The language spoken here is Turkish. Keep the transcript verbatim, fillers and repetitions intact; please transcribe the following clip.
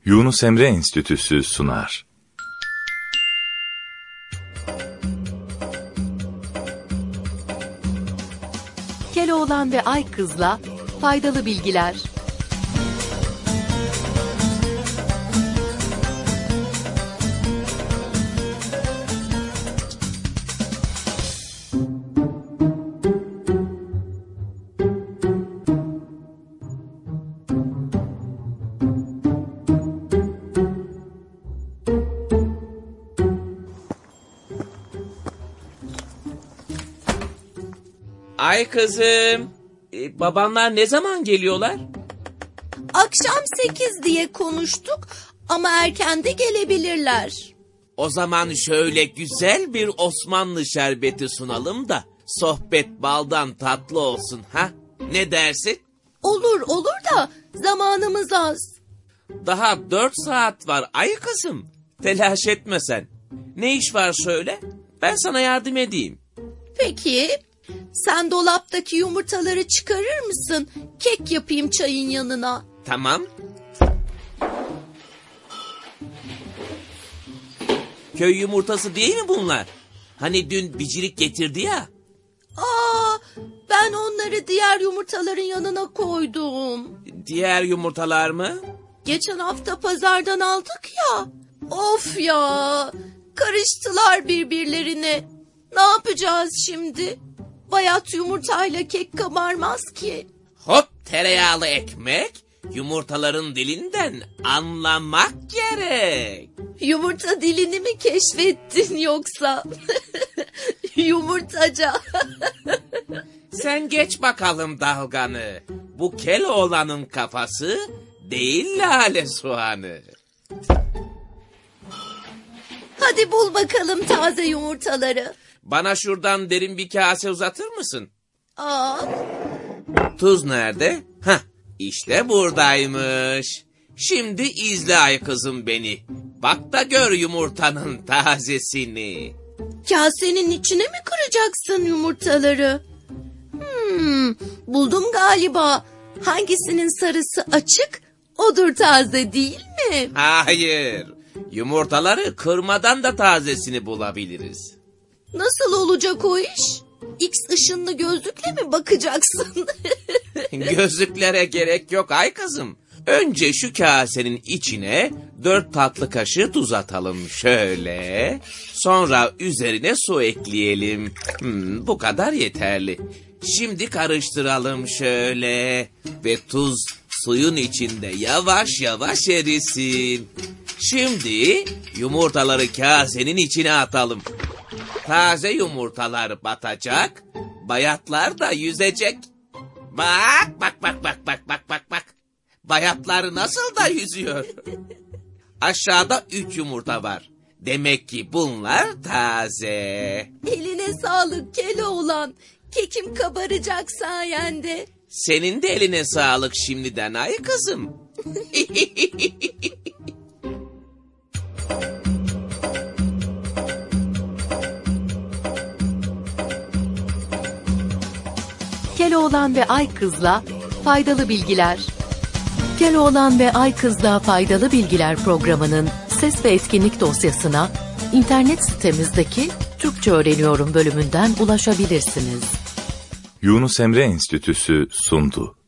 Yunus Emre Enstitüsü sunar. Keloğlan ve Aykız'la faydalı bilgiler. Ay kızım, e, babanlar ne zaman geliyorlar? Akşam sekiz diye konuştuk ama erken de gelebilirler. O zaman şöyle güzel bir Osmanlı şerbeti sunalım da sohbet baldan tatlı olsun ha? Ne dersin? Olur olur da zamanımız az. Daha dört saat var ay kızım. Telaş etme sen. Ne iş var söyle? Ben sana yardım edeyim. Peki, sen dolaptaki yumurtaları çıkarır mısın? Kek yapayım çayın yanına. Tamam. Köy yumurtası değil mi bunlar? Hani dün Bicirik getirdi ya. Aa, ben onları diğer yumurtaların yanına koydum. Diğer yumurtalar mı? Geçen hafta pazardan aldık ya. Of ya, karıştılar birbirlerine. Ne yapacağız şimdi? Bayat yumurtayla kek kabarmaz ki. Hop, tereyağlı ekmek, yumurtaların dilinden anlamak gerek. Yumurta dilini mi keşfettin yoksa? Yumurtaca. Sen geç bakalım dalganı. Bu Keloğlan'ın kafası değil lale soğanı. Hadi bul bakalım taze yumurtaları. Bana şuradan derin bir kase uzatır mısın? Aa. Tuz nerede? Hah, işte buradaymış. Şimdi izle ay kızım beni. Bak da gör yumurtanın tazesini. Kasenin içine mi kıracaksın yumurtaları? Hmm, buldum galiba. Hangisinin sarısı açık, odur taze değil mi? Hayır, yumurtaları kırmadan da tazesini bulabiliriz. Nasıl olacak o iş? X ışınlı gözlükle mi bakacaksın? Gözlüklere gerek yok ay kızım. Önce şu kasenin içine dört tatlı kaşığı tuz atalım şöyle. Sonra üzerine su ekleyelim. Hmm, bu kadar yeterli. Şimdi karıştıralım şöyle. Ve tuz suyun içinde yavaş yavaş erisin. Şimdi yumurtaları kasenin içine atalım. Taze yumurtalar batacak, bayatlar da yüzecek. Bak, bak, bak, bak, bak, bak, bak, bak. Bayatlar nasıl da yüzüyor. Aşağıda üç yumurta var. Demek ki bunlar taze. Eline sağlık Keloğlan. Kekim kabaracak sayende. Senin de eline sağlık şimdiden ay kızım. Keloğlan ve Aykız'la faydalı bilgiler. Keloğlan ve Aykız'la faydalı bilgiler programının ses ve etkinlik dosyasına internet sitemizdeki Türkçe Öğreniyorum bölümünden ulaşabilirsiniz. Yunus Emre Enstitüsü sundu.